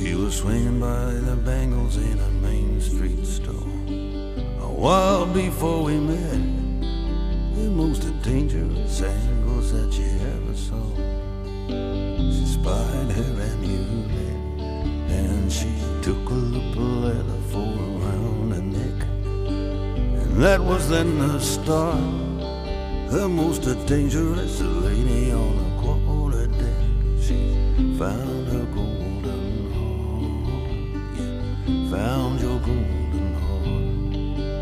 She was swinging by the bangles in a Main Street store. A while before we met, the most dangerous angles that you ever saw. She spied her amulet, and she took a loop of leather for around her neck. And that was then the start, the most dangerous lady on the quarter deck. She found her golden heart. You found your golden heart.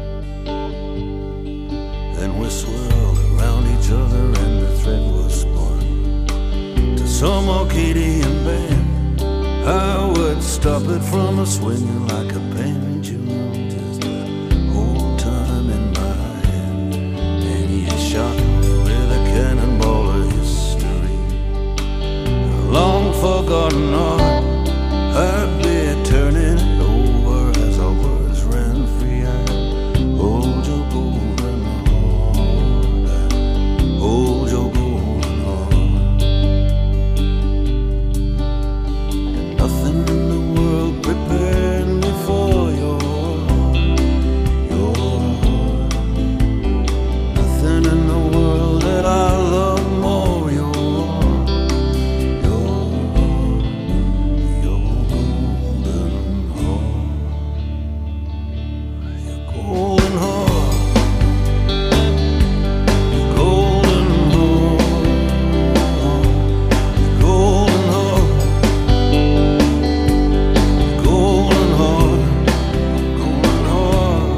Then we swirled around each other and the thread was spun to some Arcadian band. I would stop it from swinging like a pendulum, just hold time in my hand. And he shot with a cannonball of history, a long forgotten art. I'd be turning it over as our words ran free. I'd hold your golden heart, I'd hold your golden heart. And nothing in the world prepared me for your heart. Nothing in the world that I love more, your golden heart, your golden heart, golden heart, your golden heart, golden heart,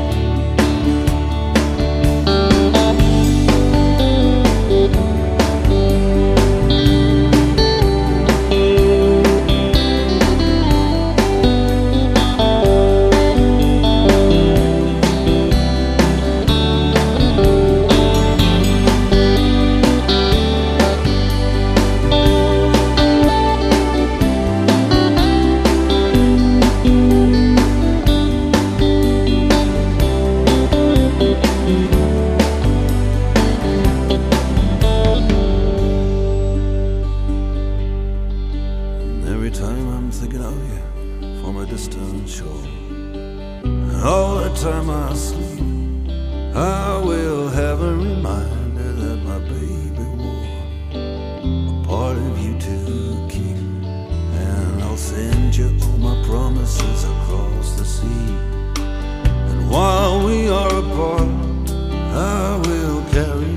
every time I'm thinking of you from a distant shore. All the time I sleep, I will have a reminder that my baby wore a part of you to keep. And I'll send you all my promises across the sea. And while we are apart, I will carry